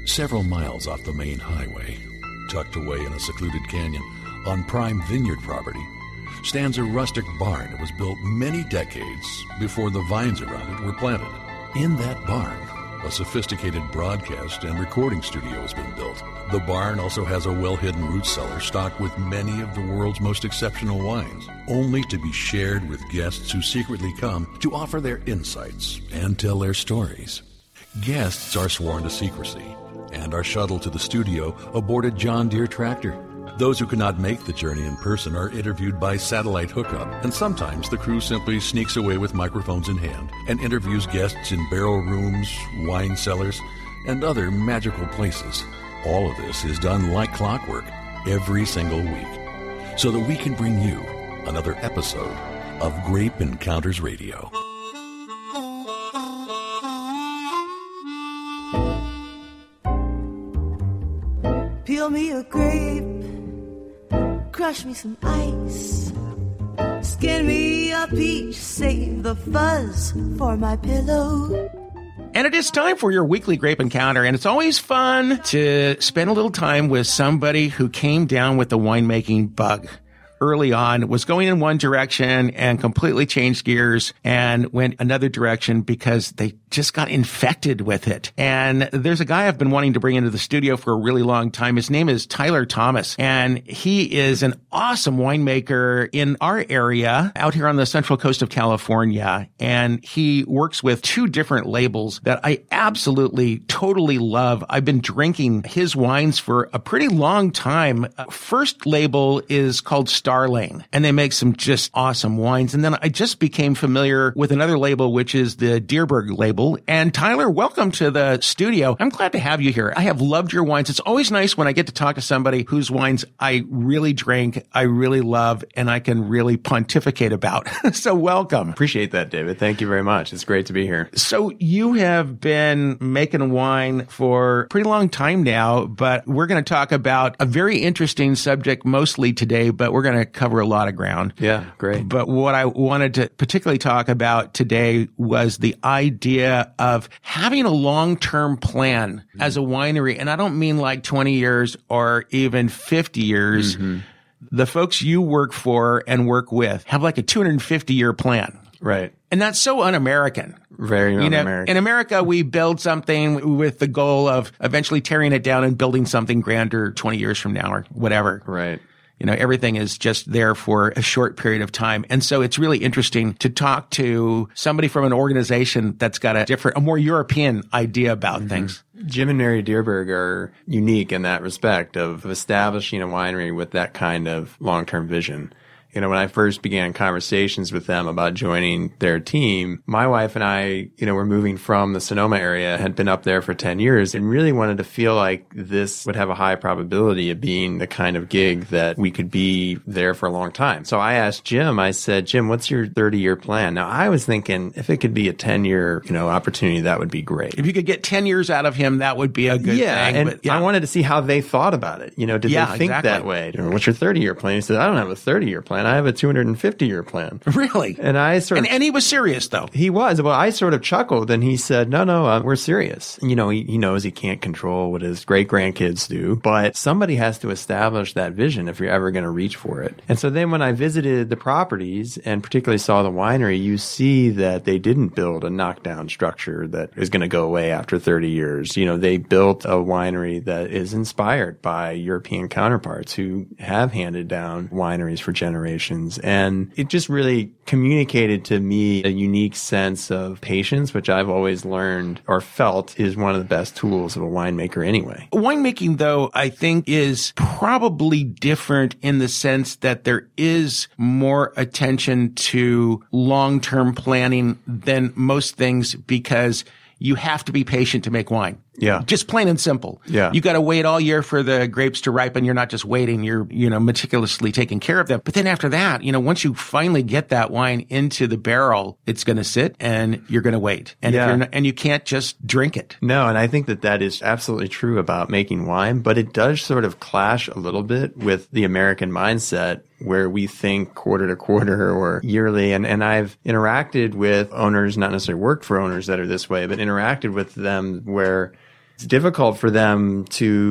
Several miles off the main highway, tucked away in a secluded canyon on prime vineyard property, stands a rustic barn that was built many decades before the vines around it were planted. In that barn, a sophisticated broadcast and recording studio has been built. The barn also has a well-hidden root cellar stocked with many of the world's most exceptional wines, only to be shared with guests who secretly come to offer their insights and tell their stories. Guests are sworn to secrecy and are shuttled to the studio aboard a John Deere tractor. Those who cannot make the journey in person are interviewed by satellite hookup, and sometimes the crew simply sneaks away with microphones in hand and interviews guests in barrel rooms, wine cellars, and other magical places. All of this is done like clockwork every single week, so that we can bring you another episode of Grape Encounters Radio. Peel me a grape, crush me some ice, skin me a peach, save the fuzz for my pillow. And it is time for your weekly Grape Encounter, and it's always fun to spend a little time with somebody who came down with the winemaking bug. Early on, was going in one direction and completely changed gears and went another direction because they just got infected with it. And there's a guy I've been wanting to bring into the studio for a really long time. His name is Tyler Thomas, and he is an awesome winemaker in our area out here on the central coast of California. And he works with two different labels that I absolutely, totally love. I've been drinking his wines for a pretty long time. First label is called Starlane, and they make some just awesome wines. And then I just became familiar with another label, which is the Dierberg label. And Tyler, welcome to the studio. I'm glad to have you here. I have loved your wines. It's always nice when I get to talk to somebody whose wines I really drink, I really love, and I can really pontificate about. So welcome. Appreciate that, David. Thank you very much. It's great to be here. So you have been making wine for a pretty long time now, but we're going to talk about a very interesting subject mostly today, but we're going to cover a lot of ground. Yeah, great. But what I wanted to particularly talk about today was the idea of having a long-term plan as a winery. And I don't mean like 20 years or even 50 years. Mm-hmm. The folks you work for and work with have like a 250-year plan. Right. And that's so un-American. Very un-American. In America, we build something with the goal of eventually tearing it down and building something grander 20 years from now or whatever. Right. You know, everything is just there for a short period of time. And so it's really interesting to talk to somebody from an organization that's got a more European idea about things. Jim and Mary Dierberg are unique in that respect of establishing a winery with that kind of long-term vision. You know, when I first began conversations with them about joining their team, my wife and I, were moving from the Sonoma area, had been up there for 10 years and really wanted to feel like this would have a high probability of being the kind of gig that we could be there for a long time. So I asked Jim, I said, Jim, what's your 30-year plan? Now, I was thinking if it could be a 10-year, opportunity, that would be great. If you could get 10 years out of him, that would be a good thing. And I wanted to see how they thought about it. Did they think that way? What's your 30-year plan? He said, I don't have a 30-year plan. I have a 250-year plan. Really? And I and he was serious, though. He was. Well, I sort of chuckled, and he said, no, we're serious. He knows he can't control what his great-grandkids do, but somebody has to establish that vision if you're ever going to reach for it. And so then when I visited the properties, and particularly saw the winery, you see that they didn't build a knockdown structure that is going to go away after 30 years. They built a winery that is inspired by European counterparts who have handed down wineries for generations. And it just really communicated to me a unique sense of patience, which I've always learned or felt is one of the best tools of a winemaker anyway. Winemaking, though, I think is probably different in the sense that there is more attention to long-term planning than most things because you have to be patient to make wine. Yeah. Just plain and simple. Yeah. You got to wait all year for the grapes to ripen. You're not just waiting. You're, meticulously taking care of them. But then after that, once you finally get that wine into the barrel, it's going to sit and you're going to wait. And if you're not, and you can't just drink it. No. And I think that is absolutely true about making wine, but it does sort of clash a little bit with the American mindset where we think quarter to quarter or yearly. And I've interacted with owners, not necessarily worked for owners that are this way, but interacted with them where it's difficult for them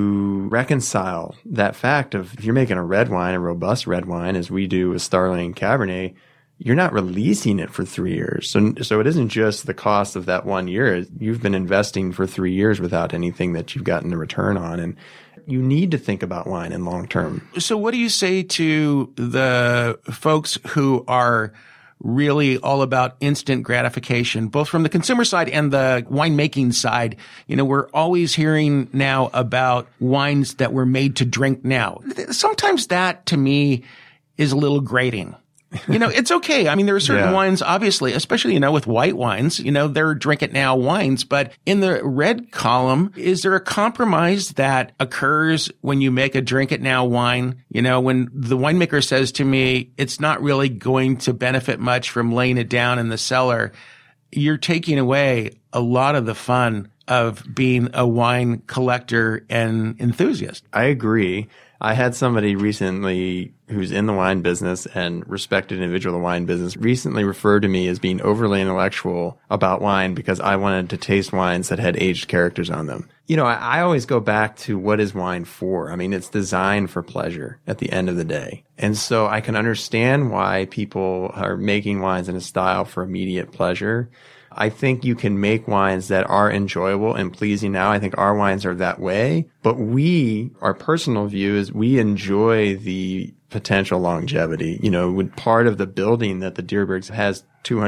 to reconcile that fact of if you're making a red wine, a robust red wine, as we do with Starlane Cabernet, you're not releasing it for 3 years. So it isn't just the cost of that 1 year. You've been investing for 3 years without anything that you've gotten a return on. And you need to think about wine in long term. So what do you say to the folks who are really all about instant gratification, both from the consumer side and the winemaking side? You know, we're always hearing now about wines that were made to drink now. Sometimes that, to me, is a little grating. You know, it's okay. I mean, there are certain wines, obviously, especially, you know, with white wines, you know, they're drink it now wines. But in the red column, is there a compromise that occurs when you make a drink it now wine? You know, when the winemaker says to me, it's not really going to benefit much from laying it down in the cellar, you're taking away a lot of the fun of being a wine collector and enthusiast. I agree. I had somebody recently who's in the wine business and respected individual in the wine business recently referred to me as being overly intellectual about wine because I wanted to taste wines that had aged characters on them. You know, I always go back to what is wine for? I mean, it's designed for pleasure at the end of the day. And so I can understand why people are making wines in a style for immediate pleasure. I think you can make wines that are enjoyable and pleasing now. I think our wines are that way. But our personal view is we enjoy the potential longevity. You know, with part of the building that the Dierbergs has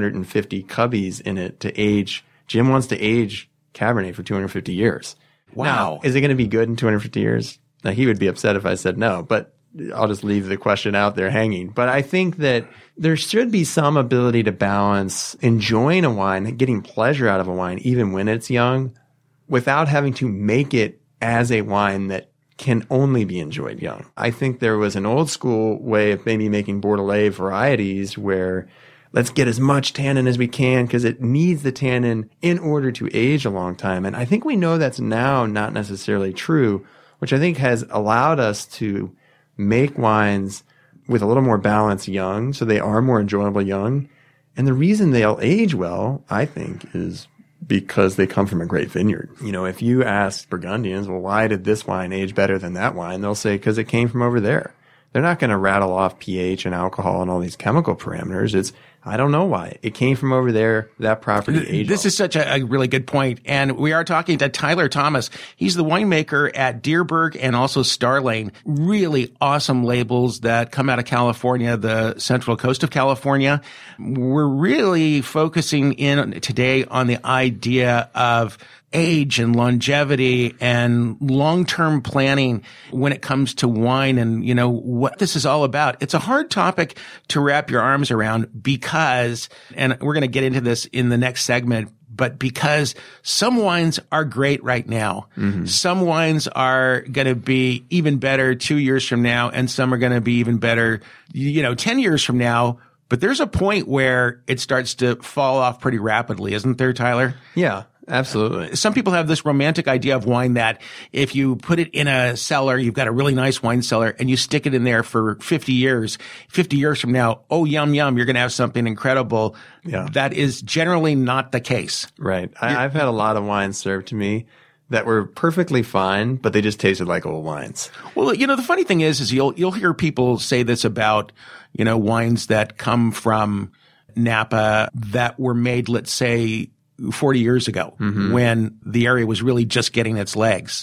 250 cubbies in it to age. Jim wants to age Cabernet for 250 years. Wow. Now, is it going to be good in 250 years? Now, he would be upset if I said no, but I'll just leave the question out there hanging. But I think that there should be some ability to balance enjoying a wine, getting pleasure out of a wine, even when it's young, without having to make it as a wine that can only be enjoyed young. I think there was an old school way of maybe making Bordelais varieties where let's get as much tannin as we can because it needs the tannin in order to age a long time. And I think we know that's now not necessarily true, which I think has allowed us to make wines with a little more balance young, so they are more enjoyable young. And the reason they'll age well, I think, is because they come from a great vineyard. You know, if you ask Burgundians, well, why did this wine age better than that wine? They'll say, because it came from over there. They're not going to rattle off pH and alcohol and all these chemical parameters. It's, I don't know why. It came from over there. That property aged. This is such a really good point. And we are talking to Tyler Thomas. He's the winemaker at Dierberg and also Starlane. Really awesome labels that come out of California, the central coast of California. We're really focusing in today on the idea of age and longevity and long-term planning when it comes to wine and, you know, what this is all about. It's a hard topic to wrap your arms around because, and we're going to get into this in the next segment, but because some wines are great right now. Mm-hmm. Some wines are going to be even better 2 years from now, and some are going to be even better, 10 years from now. But there's a point where it starts to fall off pretty rapidly, isn't there, Tyler? Yeah. Absolutely. Some people have this romantic idea of wine that if you put it in a cellar, you've got a really nice wine cellar, and you stick it in there for 50 years from now, oh, yum, yum, you're going to have something incredible. Yeah. That is generally not the case. Right. I've had a lot of wines served to me that were perfectly fine, but they just tasted like old wines. Well, the funny thing is you'll hear people say this about, wines that come from Napa that were made, let's say, 40 years ago, mm-hmm. when the area was really just getting its legs.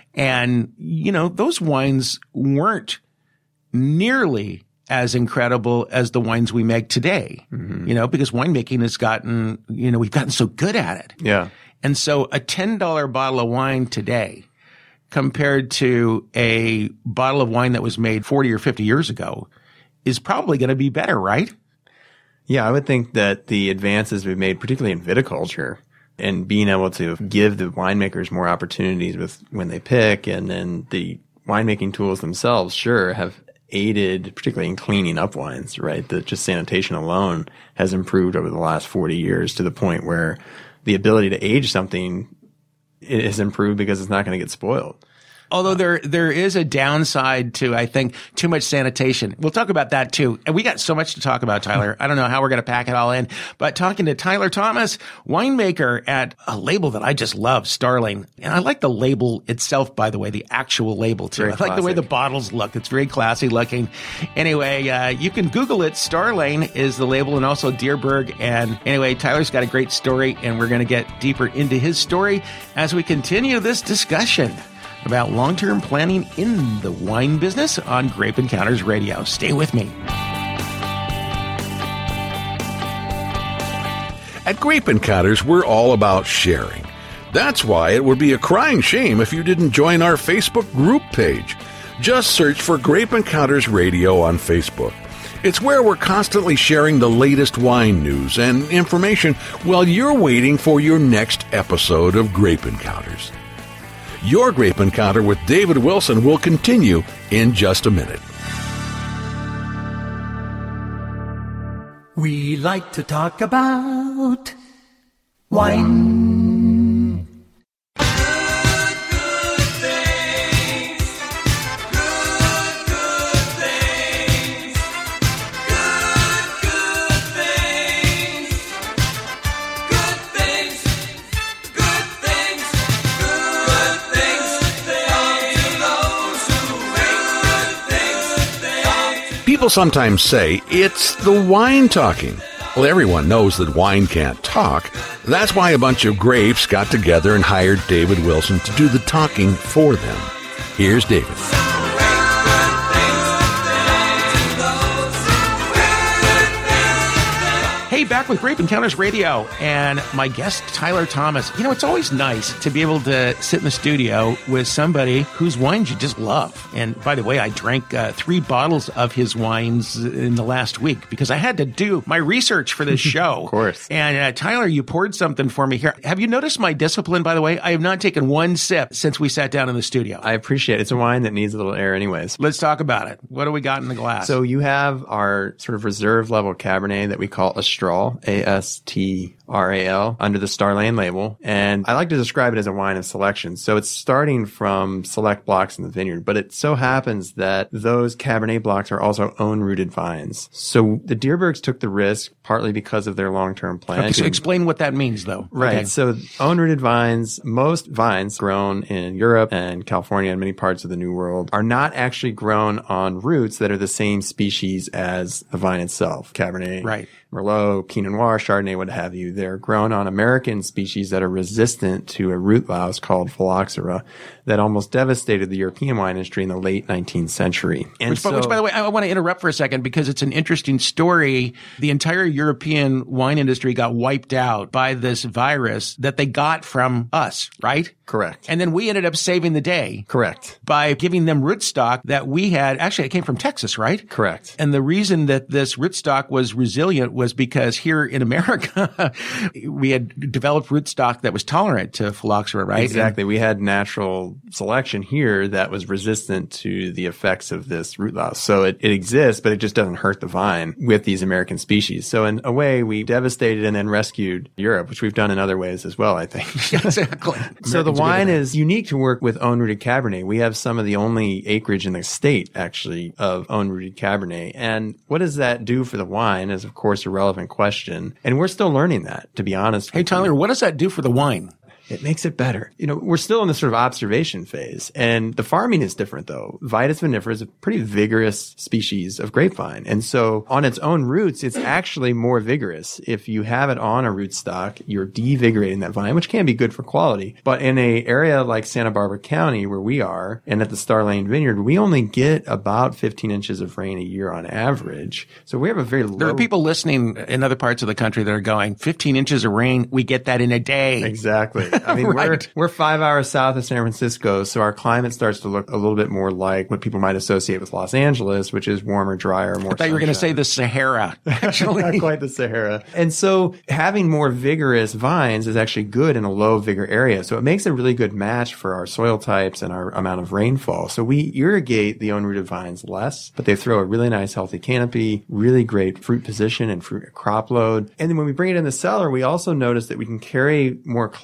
And, those wines weren't nearly as incredible as the wines we make today, mm-hmm. Because winemaking has gotten, we've gotten so good at it. Yeah. And so a $10 bottle of wine today compared to a bottle of wine that was made 40 or 50 years ago is probably going to be better, right? Yeah, I would think that the advances we've made, particularly in viticulture, and being able to give the winemakers more opportunities with when they pick, and then the winemaking tools themselves, sure, have aided, particularly in cleaning up wines, right? That just sanitation alone has improved over the last 40 years to the point where the ability to age something has improved because it's not going to get spoiled. Although there is a downside to, I think, too much sanitation. We'll talk about that too. And we got so much to talk about, Tyler. I don't know how we're going to pack it all in, but talking to Tyler Thomas, winemaker at a label that I just love, Starlane. And I like the label itself, by the way, the actual label too. Very I like the way the bottles look. It's very classy looking. Anyway, you can Google it. Starlane is the label, and also Dierberg. And anyway, Tyler's got a great story, and we're going to get deeper into his story as we continue this discussion about long-term planning in the wine business on Grape Encounters Radio. Stay with me. At Grape Encounters, we're all about sharing. That's why it would be a crying shame if you didn't join our Facebook group page. Just search for Grape Encounters Radio on Facebook. It's where we're constantly sharing the latest wine news and information while you're waiting for your next episode of Grape Encounters. Your Grape Encounter with David Wilson will continue in just a minute. We like to talk about wine. People sometimes say it's the wine talking. Well, everyone knows that wine can't talk. That's why a bunch of grapes got together and hired David Wilson to do the talking for them. Here's David. Hey, back with Grape Encounters Radio and my guest, Tyler Thomas. You know, it's always nice to be able to sit in the studio with somebody whose wines you just love. And by the way, I drank 3 bottles of his wines in the last week because I had to do my research for this show. Of course. And Tyler, you poured something for me here. Have you noticed my discipline, by the way? I have not taken one sip since we sat down in the studio. I appreciate it. It's a wine that needs a little air anyways. Let's talk about it. What do we got in the glass? So you have our sort of reserve level Cabernet that we call Astral, A-S-T-R-A-L, under the Starlane label. And I like to describe it as a wine of selection. So it's starting from select blocks in the vineyard, but it so happens that those Cabernet blocks are also own-rooted vines. So the Dierbergs took the risk partly because of their long-term plan. Okay, so explain what that means, though. Right. Okay. So own-rooted vines, most vines grown in Europe and California and many parts of the New World are not actually grown on roots that are the same species as the vine itself. Cabernet, Right. Merlot, Pinot Noir, Chardonnay, what have you. They're grown on American species that are resistant to a root louse called Phylloxera that almost devastated the European wine industry in the late 19th century. Which, by the way, I want to interrupt for a second because it's an interesting story. The entire European wine industry got wiped out by this virus that they got from us, right? Correct. And then we ended up saving the day. Correct. By giving them rootstock that we had. Actually, it came from Texas, right? Correct. And the reason that this rootstock was resilient was because here in America, we had developed rootstock that was tolerant to phylloxera, right? Exactly. We had natural selection here that was resistant to the effects of this root louse. So it exists, but it just doesn't hurt the vine with these American species. So in a way, we devastated and then rescued Europe, which we've done in other ways as well, I think. Exactly. So the wine is unique to work with own-rooted Cabernet. We have some of the only acreage in the state, actually, of own-rooted Cabernet. And what does that do for the wine is, of course, a relevant question. And we're still learning that, to be honest. Hey, Tyler, what does that do for the wine? It makes it better. You know, we're still in the sort of observation phase, and the farming is different though. Vitis vinifera is a pretty vigorous species of grapevine. And so on its own roots, it's actually more vigorous. If you have it on a rootstock, you're devigorating that vine, which can be good for quality. But in an area like Santa Barbara County where we are, and at the Starlane Vineyard, we only get about 15 inches of rain a year on average. So we have a very low... There are people listening in other parts of the country that are going, 15 inches of rain, we get that in a day. Exactly. I mean, Right. we're 5 hours south of San Francisco, so our climate starts to look a little bit more like what people might associate with Los Angeles, which is warmer, drier, more I thought you were going to say sunshine. the Sahara, actually. Not quite the Sahara. And so having more vigorous vines is actually good in a low vigor area. So it makes a really good match for our soil types and our amount of rainfall. So we irrigate the own-rooted vines less, but they throw a really nice healthy canopy, really great fruit position and fruit crop load. And then when we bring it in the cellar, we also notice that we can carry more classic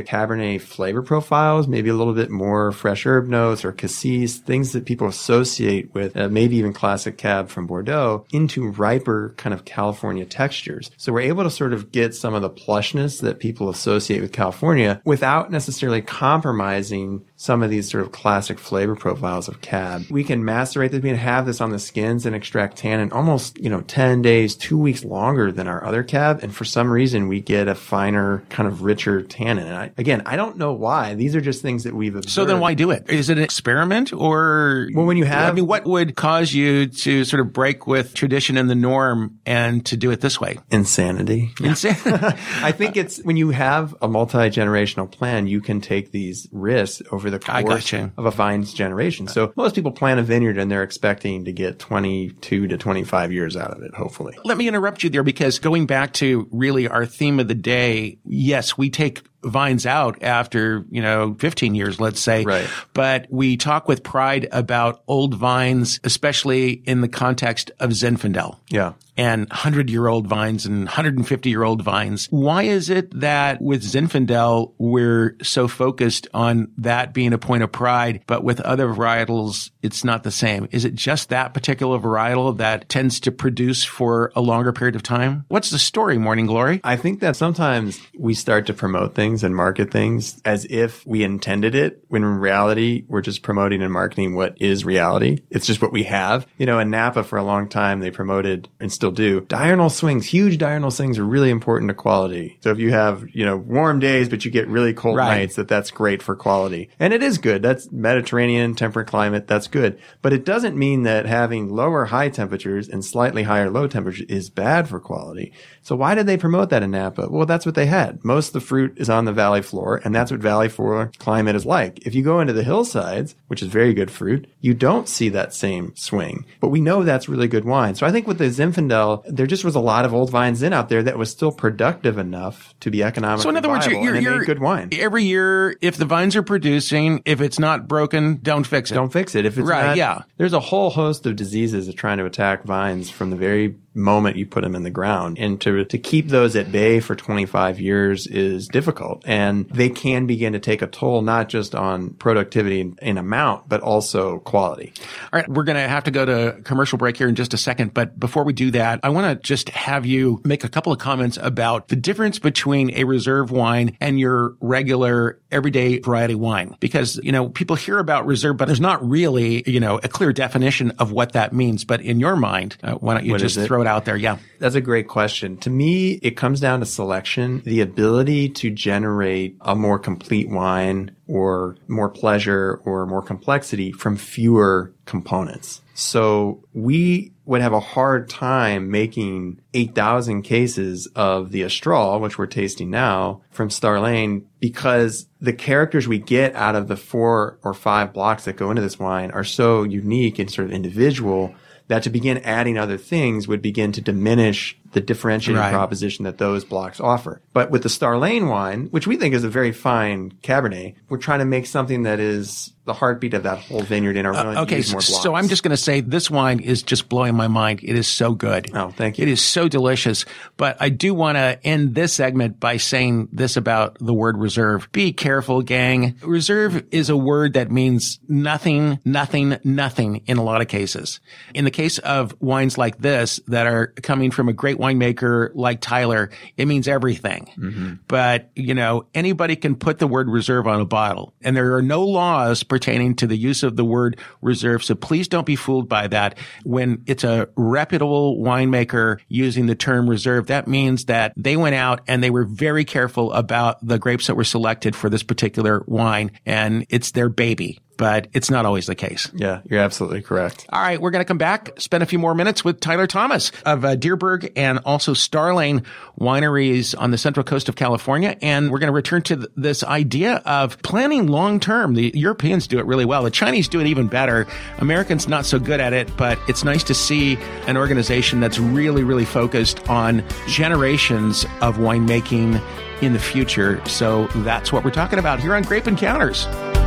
at Cabernet flavor profiles, maybe a little bit more fresh herb notes or cassis, things that people associate with maybe even classic Cab from Bordeaux, into riper kind of California textures. So we're able to sort of get some of the plushness that people associate with California without necessarily compromising some of these sort of classic flavor profiles of Cab. We can macerate this, we can have this on the skins and extract tannin almost, 10 days, 2 weeks longer than our other Cab. And for some reason, we get a finer, kind of richer tannin. And I don't know why. These are just things that we've observed. So then why do it? Is it an experiment or? Well, when you have. what would cause you to sort of break with tradition and the norm and to do it this way? Insanity. Insanity. I think it's when you have a multi-generational plan, you can take these risks over the course of a vine's generation. So most people plant a vineyard and they're expecting to get 22 to 25 years out of it, hopefully. Let me interrupt you there, because going back to really our theme of the day, yes, we take vines out after, 15 years, let's say. Right. But we talk with pride about old vines, especially in the context of Zinfandel. Yeah. And 100-year-old vines and 150-year-old vines. Why is it that with Zinfandel, we're so focused on that being a point of pride, but with other varietals, it's not the same? Is it just that particular varietal that tends to produce for a longer period of time? What's the story, Morning Glory? I think that sometimes we start to promote things and market things as if we intended it, when in reality, we're just promoting and marketing what is reality. It's just what we have. In Napa for a long time, they promoted and still do diurnal swings. Huge diurnal swings are really important to quality. So if you have, warm days, but you get really cold nights, that's great for quality. And it is good. That's Mediterranean temperate climate. That's good. But it doesn't mean that having lower high temperatures and slightly higher low temperatures is bad for quality. So why did they promote that in Napa? Well, that's what they had. Most of the fruit is on the valley floor, and that's what valley floor climate is like. If you go into the hillsides, which is very good fruit, you don't see that same swing. But we know that's really good wine. So I think with the Zinfandel, there just was a lot of old vines in out there that was still productive enough to be economically viable. So in other words, you're good wine. Every year, if the vines are producing, if it's not broken, don't fix it. Don't fix it. If it's not, there's a whole host of diseases that are trying to attack vines from the very moment you put them in the ground. And to keep those at bay for 25 years is difficult. And they can begin to take a toll, not just on productivity in amount, but also quality. All right. We're going to have to go to commercial break here in just a second. But before we do that, I want to just have you make a couple of comments about the difference between a reserve wine and your regular everyday variety wine. Because, people hear about reserve, but there's not really, a clear definition of what that means. But in your mind, why don't you just throw it out there? Yeah. That's a great question. To me, it comes down to selection, the ability to generate a more complete wine or more pleasure or more complexity from fewer components. So we would have a hard time making 8,000 cases of the Astral, which we're tasting now, from Starlane, because the characters we get out of the 4 or 5 blocks that go into this wine are so unique and sort of individual that to begin adding other things would begin to diminish the differentiating proposition that those blocks offer. But with the Starlane wine, which we think is a very fine Cabernet, we're trying to make something that is the heartbeat of that whole vineyard and are willing to use more blocks. So I'm just going to say this wine is just blowing my mind. It is so good. Oh, thank you. It is so delicious. But I do want to end this segment by saying this about the word reserve. Be careful, gang. Reserve is a word that means nothing, nothing, nothing in a lot of cases. In the case of wines like this that are coming from a great winemaker like Tyler, it means everything. Mm-hmm. But, anybody can put the word reserve on a bottle. And there are no laws pertaining to the use of the word reserve. So please don't be fooled by that. When it's a reputable winemaker using the term reserve, that means that they went out and they were very careful about the grapes that were selected for this particular wine. And it's their baby. But it's not always the case. Yeah, you're absolutely correct. All right, we're going to come back, spend a few more minutes with Tyler Thomas of Deerberg and also Starlane wineries on the central coast of California. And we're going to return to this idea of planning long-term. The Europeans do it really well. The Chinese do it even better. Americans not so good at it, but it's nice to see an organization that's really, really focused on generations of winemaking in the future. So that's what we're talking about here on Grape Encounters.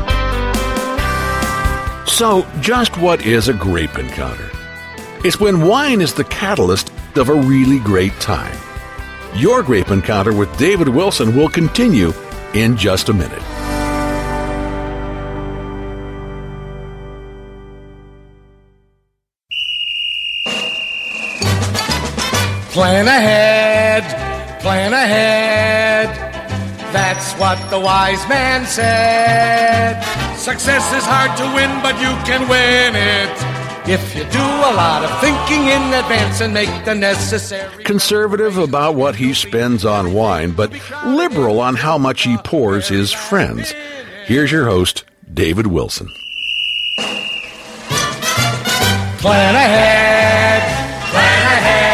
So, just what is a grape encounter? It's when wine is the catalyst of a really great time. Your grape encounter with David Wilson will continue in just a minute. Plan ahead, plan ahead. That's what the wise man said. Success is hard to win, but you can win it if you do a lot of thinking in advance and make the necessary... Conservative about what he spends on wine, but liberal on how much he pours his friends. Here's your host, David Wilson. Plan ahead, plan ahead.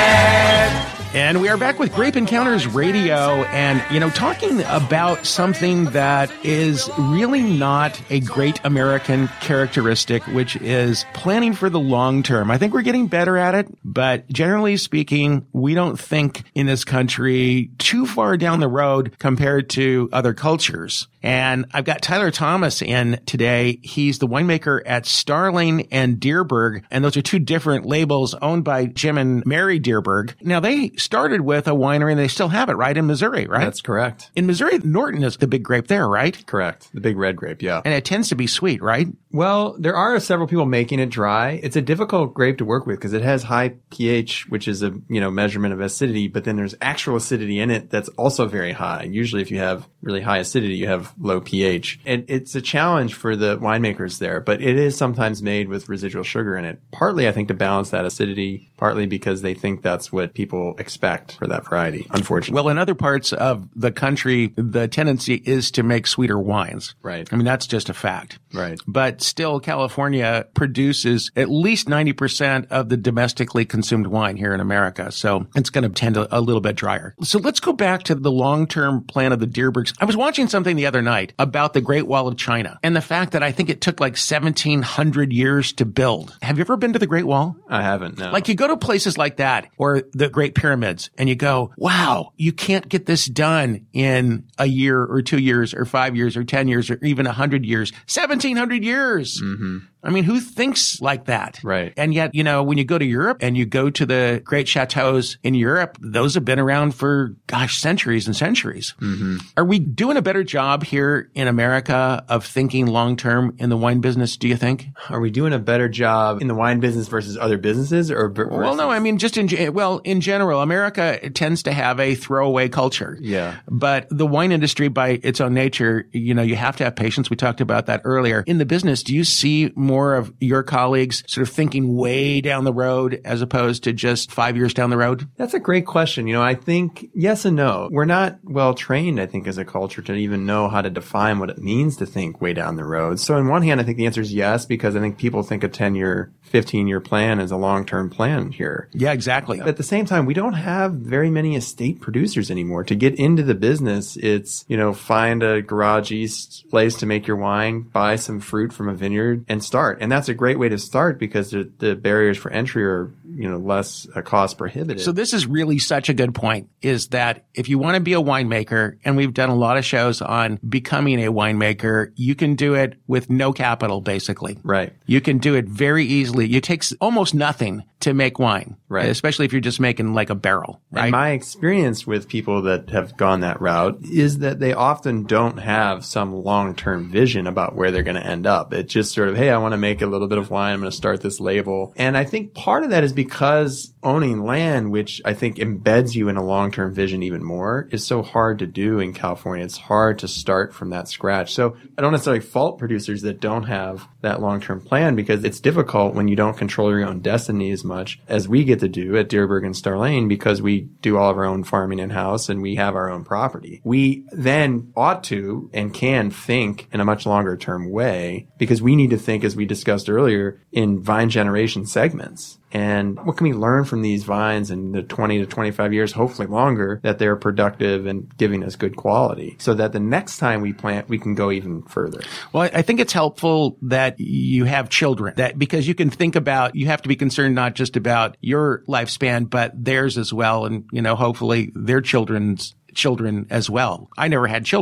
And we are back with Grape Encounters Radio and, talking about something that is really not a great American characteristic, which is planning for the long term. I think we're getting better at it, but generally speaking, we don't think in this country too far down the road compared to other cultures. And I've got Tyler Thomas in today. He's the winemaker at Starling and Dierberg, and those are two different labels owned by Jim and Mary Dierberg. Now, they started with a winery, and they still have it, right, in Missouri, right? That's correct. In Missouri, Norton is the big grape there, right? Correct. The big red grape, yeah. And it tends to be sweet, right? Well, there are several people making it dry. It's a difficult grape to work with because it has high pH, which is a, measurement of acidity, but then there's actual acidity in it that's also very high. Usually if you have really high acidity, you have low pH. And it's a challenge for the winemakers there, but it is sometimes made with residual sugar in it. Partly, I think, to balance that acidity, partly because they think that's what people expect for that variety, unfortunately. Well, in other parts of the country, the tendency is to make sweeter wines. Right. I mean, that's just a fact. Right. But still, California produces at least 90% of the domestically consumed wine here in America. So it's going to tend a little bit drier. So let's go back to the long-term plan of the Dierbergs. I was watching something the other night about the Great Wall of China and the fact that I think it took like 1,700 years to build. Have you ever been to the Great Wall? I haven't, no. Like you go to places like that or the Great Pyramids and you go, wow, you can't get this done in a year or 2 years or 5 years or 10 years or even 100 years. 1,700 years. Mm-hmm. I mean, who thinks like that? Right. And yet, when you go to Europe and you go to the great chateaus in Europe, those have been around for, centuries and centuries. Mm-hmm. Are we doing a better job here in America of thinking long-term in the wine business, do you think? Are we doing a better job in the wine business versus other businesses? Well, no, I mean, just in general, America tends to have a throwaway culture. Yeah. But the wine industry, by its own nature, you have to have patience. We talked about that earlier. In the business, do you see more of your colleagues sort of thinking way down the road as opposed to just 5 years down the road? That's a great question. I think yes and no. We're not well trained, I think, as a culture to even know how to define what it means to think way down the road. So on one hand, I think the answer is yes, because I think people think a 10-year, 15-year plan is a long-term plan here. Yeah, exactly. But at the same time, we don't have very many estate producers anymore. To get into the business, it's, find a garage east place to make your wine, buy some fruit from a vineyard, and start. And that's a great way to start because the barriers for entry are, less cost prohibitive. So this is really such a good point, is that if you want to be a winemaker, and we've done a lot of shows on becoming a winemaker, you can do it with no capital, basically. Right. You can do it very easily. It takes almost nothing to make wine. Right. Especially if you're just making like a barrel. Right. And my experience with people that have gone that route is that they often don't have some long-term vision about where they're going to end up. It's just sort of, hey, I want to make a little bit of wine. I'm going to start this label. And I think part of that is because owning land, which I think embeds you in a long-term vision even more, is so hard to do in California. It's hard to start from that scratch. So I don't necessarily fault producers that don't have that long-term plan because it's difficult when you don't control your own destiny as much as we get to do at Dierberg and Starlane because we do all of our own farming in-house and we have our own property. We then ought to and can think in a much longer-term way because we need to think, as we discussed earlier, in vine generation segments. And what can we learn from these vines in the 20 to 25 years, hopefully longer, that they're productive and giving us good quality so that the next time we plant, we can go even further. Well, I think it's helpful that you have children, that because you can think about, you have to be concerned not just about your lifespan, but theirs as well. And, hopefully their children's children as well. I never had children.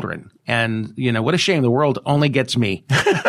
And, what a shame. The world only gets me.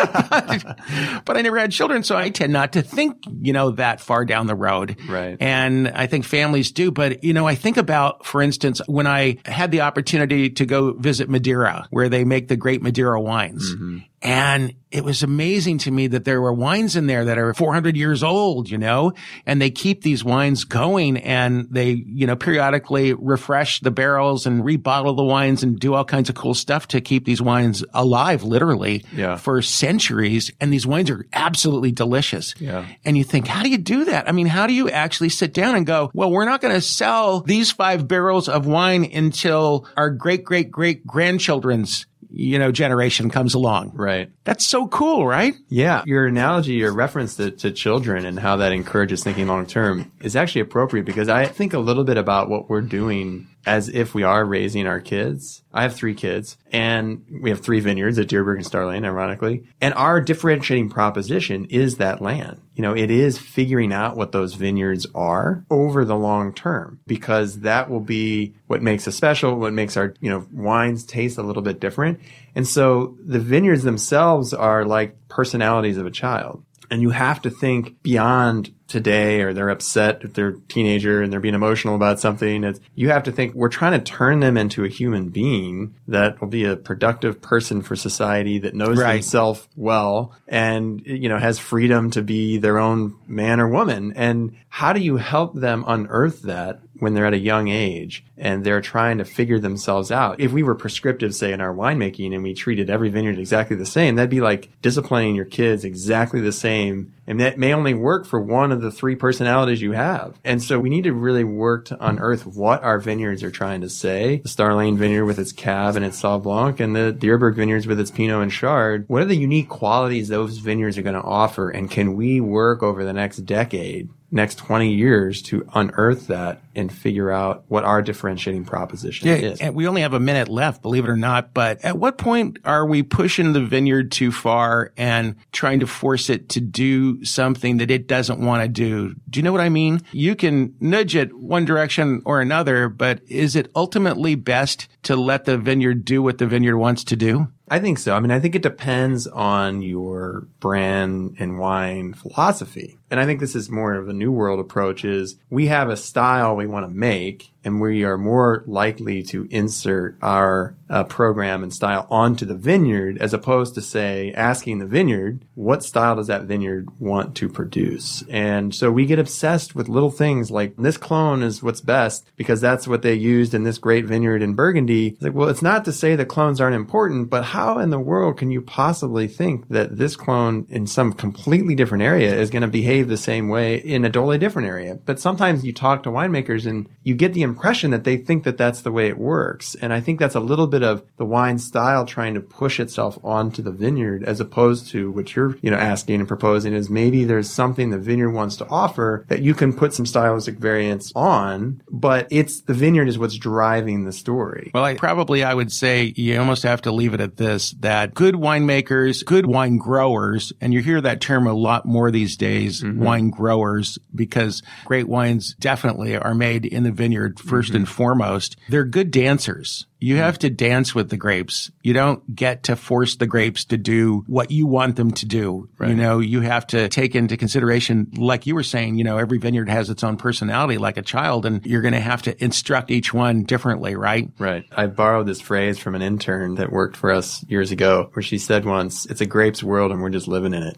But I never had children, so I tend not to think, that far down the road. Right. And I think families do. But, I think about, for instance, when I had the opportunity to go visit Madeira, where they make the great Madeira wines. Mm-hmm. And it was amazing to me that there were wines in there that are 400 years old, and they keep these wines going, and they, periodically refresh the barrels and rebottle the wines and do all kinds of cool stuff to keep these wines alive, literally, for centuries. And these wines are absolutely delicious. Yeah. And you think, how do you do that? I mean, how do you actually sit down and go, well, we're not going to sell these 5 barrels of wine until our great-great-great-grandchildren's generation comes along. Right. That's so cool, right? Yeah. Your analogy, your reference to children and how that encourages thinking long term is actually appropriate, because I think a little bit about what we're doing as if we are raising our kids. I have 3 kids, and we have 3 vineyards at Dierberg and Starlane, ironically. And our differentiating proposition is that land. It is figuring out what those vineyards are over the long term, because that will be what makes us special, what makes our, wines taste a little bit different. And so the vineyards themselves are like personalities of a child. And you have to think beyond today, or they're upset if they're a teenager and they're being emotional about something. You have to think, we're trying to turn them into a human being that will be a productive person for society, that knows himself well and, has freedom to be their own man or woman. And how do you help them unearth that when they're at a young age and they're trying to figure themselves out? If we were prescriptive, say, in our winemaking, and we treated every vineyard exactly the same, that'd be like disciplining your kids exactly the same. And that may only work for one of the 3 personalities you have. And so we need to really work to unearth what our vineyards are trying to say. The Starlane vineyard with its Cab and its Sauv Blanc, and the Dierberg vineyards with its Pinot and Chard. What are the unique qualities those vineyards are going to offer? And can we work over the next decade, next 20 years, to unearth that and figure out what our differentiating proposition is? And we only have a minute left, believe it or not. But at what point are we pushing the vineyard too far and trying to force it to do something that it doesn't want to do? Do you know what I mean? You can nudge it one direction or another, but is it ultimately best to let the vineyard do what the vineyard wants to do? I think so. I think it depends on your brand and wine philosophy. And I think this is more of a New World approach, is we have a style we want to make, and we are more likely to insert our program and style onto the vineyard, as opposed to, say, asking the vineyard, what style does that vineyard want to produce? And so we get obsessed with little things like, this clone is what's best because that's what they used in this great vineyard in Burgundy. It's like, well, it's not to say that clones aren't important, but how in the world can you possibly think that this clone in some completely different area is going to behave the same way in a totally different area? But sometimes you talk to winemakers and you get the impression that they think that that's the way it works. And I think that's a little bit of the wine style trying to push itself onto the vineyard, as opposed to what you're, asking and proposing is maybe there's something the vineyard wants to offer that you can put some stylistic variants on, but it's the vineyard is what's driving the story. Well, I would say you almost have to leave it at this, that good winemakers, good wine growers, and you hear that term a lot more these days, wine growers, because great wines definitely are made in the vineyard first and foremost. They're good dancers. You have to dance with the grapes. You don't get to force the grapes to do what you want them to do. Right. You have to take into consideration, like you were saying, every vineyard has its own personality like a child, and you're going to have to instruct each one differently, right? Right. I borrowed this phrase from an intern that worked for us years ago, where she said once, it's a grapes world and we're just living in it.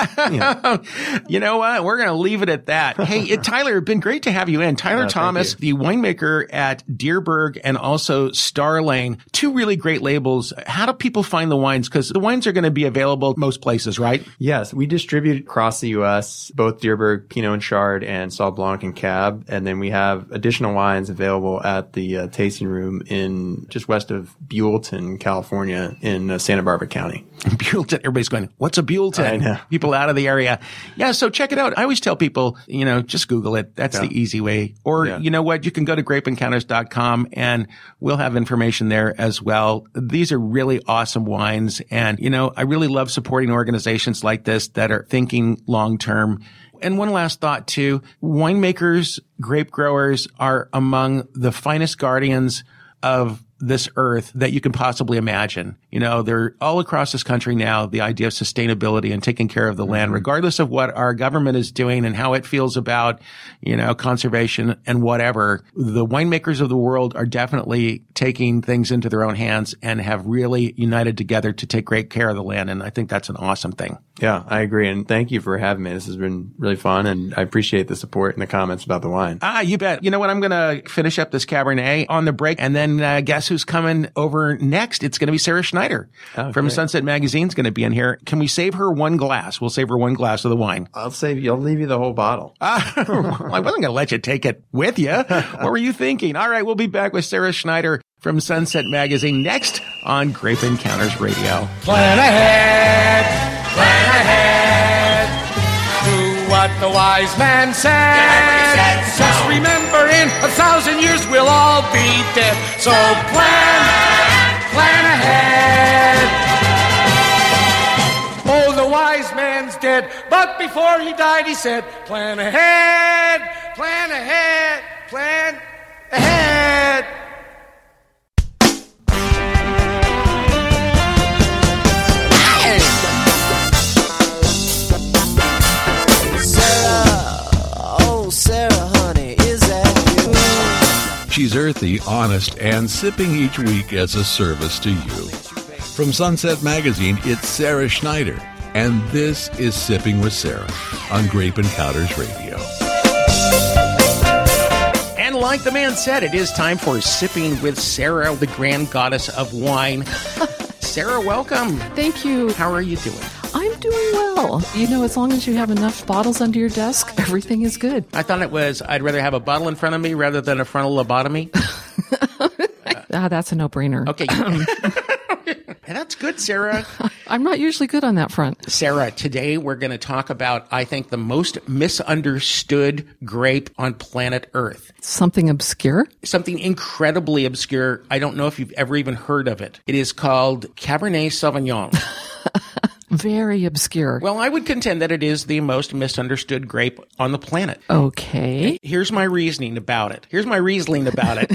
You know what? We're going to leave it at that. Hey, Tyler, it's been great to have you in. Tyler Thomas, the winemaker at Dierberg and also Starlane, 2 really great labels. How do people find the wines? Because the wines are going to be available most places, right? Yes, we distribute across the U.S., both Dierberg, Pinot and Chard, and Sauv Blanc and Cab. And then we have additional wines available at the tasting room in just west of Buellton, California, in Santa Barbara County. Buellton. Everybody's going, what's a Buellton? I know. People out of the area. Yeah, so check it out. I always tell people, just Google it. That's the easy way. Or, you know what? You can go to grapeencounters.com and we'll have information there as well. These are really awesome wines. And, I really love supporting organizations like this that are thinking long term. And one last thought too, winemakers, grape growers are among the finest guardians of this earth that you can possibly imagine. they're all across this country now, the idea of sustainability and taking care of the land, regardless of what our government is doing and how it feels about, conservation and whatever. The winemakers of the world are definitely taking things into their own hands and have really united together to take great care of the land. And I think that's an awesome thing. Yeah, I agree. And thank you for having me. This has been really fun. And I appreciate the support and the comments about the wine. You bet. You know what? I'm going to finish up this Cabernet on the break. And then guess who's coming over next? It's going to be Sarah Schneider from Sunset Magazine's going to be in here. Can we save her one glass? We'll save her one glass of the wine. I'll leave you the whole bottle. Well, I wasn't going to let you take it with you. What were you thinking? All right, we'll be back with Sarah Schneider from Sunset Magazine next on Grape Encounters Radio. Plan ahead, do what the wise man said. Just remember, in 1,000 years we'll all be dead. So plan ahead. Oh, the wise man's dead, but before he died he said, plan ahead, plan ahead, plan ahead. Sarah, honey, is that you? She's earthy, honest, and sipping each week as a service to you. From Sunset Magazine, it's Sarah Schneider, and this is Sipping with Sarah on Grape Encounters Radio. And like the man said, it is time for Sipping with Sarah, the grand goddess of wine. Sarah, welcome. Thank you. How are you doing? I'm doing well. As long as you have enough bottles under your desk, everything is good. I thought it was, I'd rather have a bottle in front of me rather than a frontal lobotomy. That's a no-brainer. Okay. That's good, Sarah. I'm not usually good on that front. Sarah, today we're going to talk about, I think, the most misunderstood grape on planet Earth. Something obscure? Something incredibly obscure. I don't know if you've ever even heard of it. It is called Cabernet Sauvignon. Very obscure. Well, I would contend that it is the most misunderstood grape on the planet. Okay. Here's my reasoning about it. Cabernet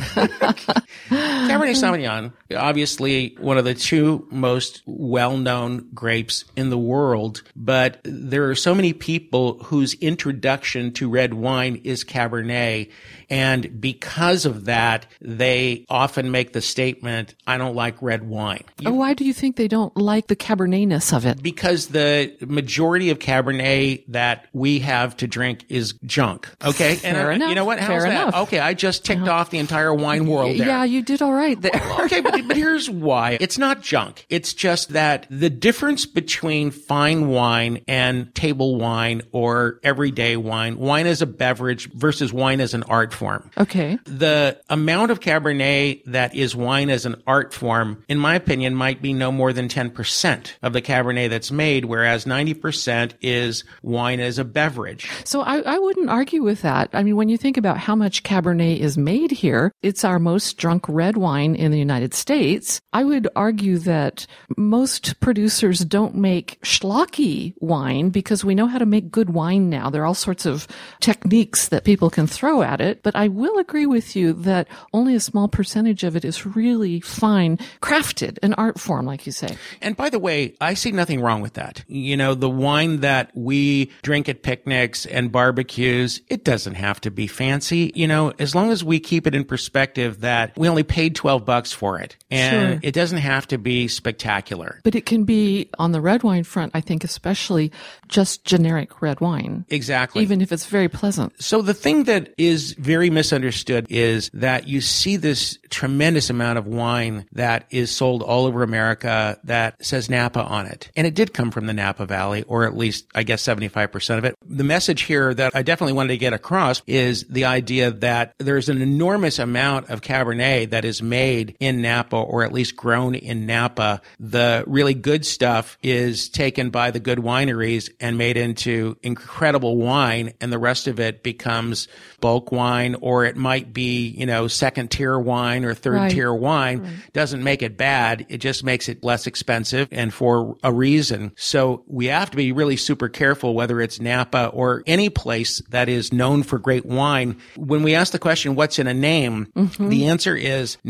Sauvignon, obviously one of the two most well-known grapes in the world, but there are so many people whose introduction to red wine is Cabernet. And because of that, they often make the statement, I don't like red wine. Why do you think they don't like the Cabernetness of it? Because the majority of Cabernet that we have to drink is junk. Okay? Fair enough. You know what? How's Fair that? enough. Okay, I just ticked off the entire wine world there. Yeah, you did all right there. Okay, but here's why. It's not junk. It's just that the difference between fine wine and table wine or everyday wine as a beverage versus wine as an art form. Okay. The amount of Cabernet that is wine as an art form, in my opinion, might be no more than 10% of the Cabernet that's made, whereas 90% is wine as a beverage. So I wouldn't argue with that. I mean, when you think about how much Cabernet is made here, it's our most drunk red wine in the United States. I would argue that most producers don't make schlocky wine because we know how to make good wine now. There are all sorts of techniques that people can throw at it, but I will agree with you that only a small percentage of it is really fine, crafted, an art form, like you say. And by the way, I see nothing wrong with that. The wine that we drink at picnics and barbecues, it doesn't have to be fancy. As long as we keep it in perspective that we only paid $12 for it. And Sure. It doesn't have to be spectacular. But it can be, on the red wine front, I think especially just generic red wine. Exactly. Even if it's very pleasant. So the thing that is very misunderstood is that you see this tremendous amount of wine that is sold all over America that says Napa on it. And it did come from the Napa Valley, or at least, I guess, 75% of it. The message here that I definitely wanted to get across is the idea that there's an enormous amount of Cabernet that is made in Napa, or at least grown in Napa. The really good stuff is taken by the good wineries and made into incredible wine, and the rest of it becomes bulk wine, or it might be, second tier wine or third tier wine. Right. Doesn't make it bad. It just makes it less expensive, and for a reason. So we have to be really super careful whether it's Napa or any place that is known for great wine. When we ask the question, what's in a name? Mm-hmm. The answer is not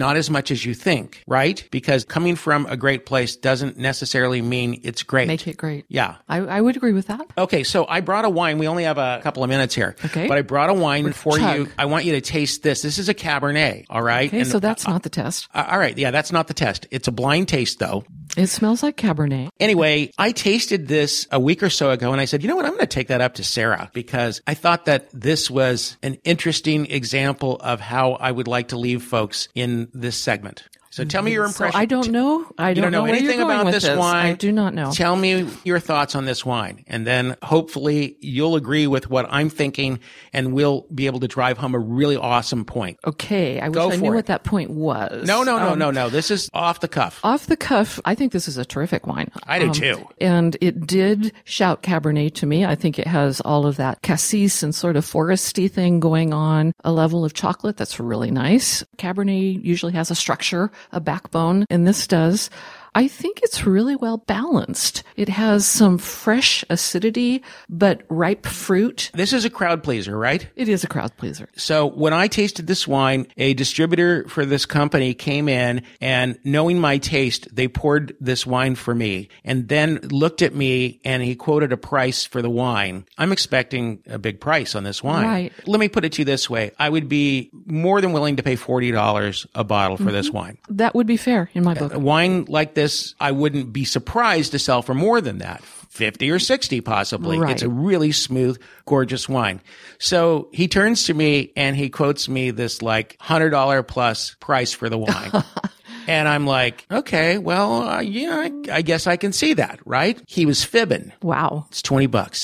not as much as you think, right? Because coming from a great place doesn't necessarily mean it's great. Make it great. Yeah. I would agree with that. Okay, so I brought a wine. We only have a couple of minutes here. Okay. But I brought a wine for chug. you. I want you to taste this. This is a Cabernet, all right? Okay, so that's not the test. All right, yeah, that's not the test. It's a blind taste, though. It smells like Cabernet. Anyway, I tasted this a week or so ago, and I said, you know what? I'm going to take that up to Sarah because I thought that this was an interesting example of how I would like to leave folks in this segment. So tell me your impression. So I don't know. I don't know where anything you're going about with this wine. I do not know. Tell me your thoughts on this wine, and then hopefully you'll agree with what I'm thinking, and we'll be able to drive home a really awesome point. Okay, I wish I knew what that point was. No. This is off the cuff. Off the cuff, I think this is a terrific wine. I do too. And it did shout Cabernet to me. I think it has all of that cassis and sort of foresty thing going on, a level of chocolate that's really nice. Cabernet usually has a structure, a backbone, and this does. I think it's really well balanced. It has some fresh acidity, but ripe fruit. This is a crowd pleaser, right? It is a crowd pleaser. So when I tasted this wine, a distributor for this company came in and knowing my taste, they poured this wine for me and then looked at me and he quoted a price for the wine. I'm expecting a big price on this wine. Right. Let me put it to you this way. I would be more than willing to pay $40 a bottle for this wine. That would be fair in my book. A wine like this, I wouldn't be surprised to sell for more than that. 50 or 60 possibly. Right. It's a really smooth, gorgeous wine. So he turns to me and he quotes me this like $100 plus price for the wine. And I'm like, okay, well, I guess I can see that, right? He was fibbing. Wow. It's $20.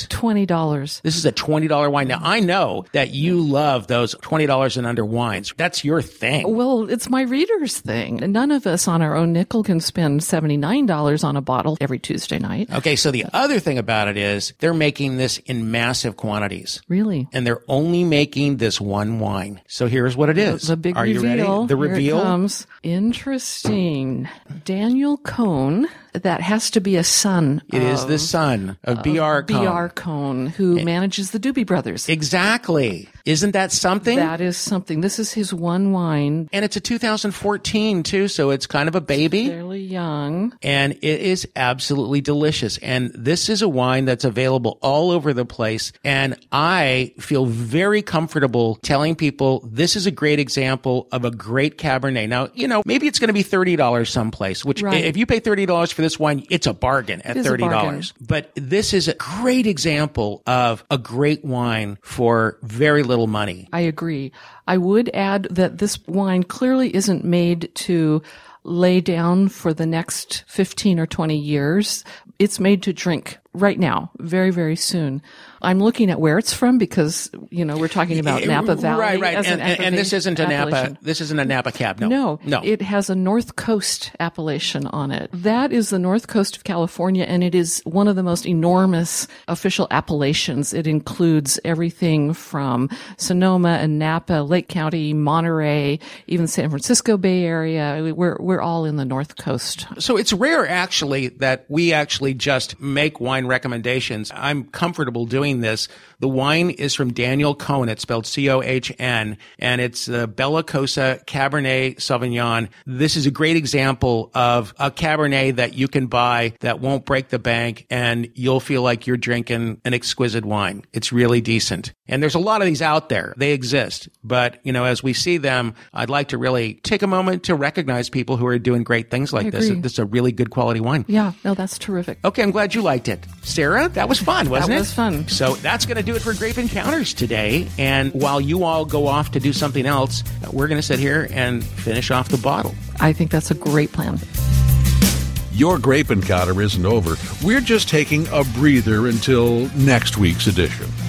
$20. This is a $20 wine. Now, I know that you love those $20 and under wines. That's your thing. Well, it's my reader's thing. None of us on our own nickel can spend $79 on a bottle every Tuesday night. Okay, so the other thing about it is they're making this in massive quantities. Really? And they're only making this one wine. So here's what it is. The big Are reveal. you ready? The reveal. Here it comes. Interesting. Daniel Cohn. That has to be a son. It is the son of B.R. Cohn. B.R. Cohn, who manages the Doobie Brothers. Exactly. Isn't that something? That is something. This is his one wine. And it's a 2014 too, so it's kind of a baby. Fairly young. And it is absolutely delicious. And this is a wine that's available all over the place. And I feel very comfortable telling people this is a great example of a great Cabernet. Now, maybe it's going to be $30 someplace, which if you pay $30 for this wine, it's a bargain at $30. But this is a great example of a great wine for very little money. I agree. I would add that this wine clearly isn't made to lay down for the next 15 or 20 years. It's made to drink right now, very, very soon. I'm looking at where it's from because, we're talking about Napa Valley. Right. And this isn't a Napa, this isn't a Napa Cab. No. It has a North Coast appellation on it. That is the North Coast of California, and it is one of the most enormous official appellations. It includes everything from Sonoma and Napa, Lake County, Monterey, even San Francisco Bay Area. We're all in the North Coast. So it's rare actually that we actually just make wine recommendations. I'm comfortable doing this. The wine is from Daniel Cohn. It's spelled C-O-H-N, and it's the Bella Cosa Cabernet Sauvignon. This is a great example of a Cabernet that you can buy that won't break the bank, and you'll feel like you're drinking an exquisite wine. It's really decent. And there's a lot of these out there. They exist. But, as we see them, I'd like to really take a moment to recognize people who are doing great things like this. This is a really good quality wine. Yeah, no, that's terrific. Okay, I'm glad you liked it. Sarah, that was fun, wasn't it? That was fun. So that's going to do it for Grape Encounters today. And while you all go off to do something else, we're going to sit here and finish off the bottle. I think that's a great plan. Your Grape Encounter isn't over. We're just taking a breather until next week's edition.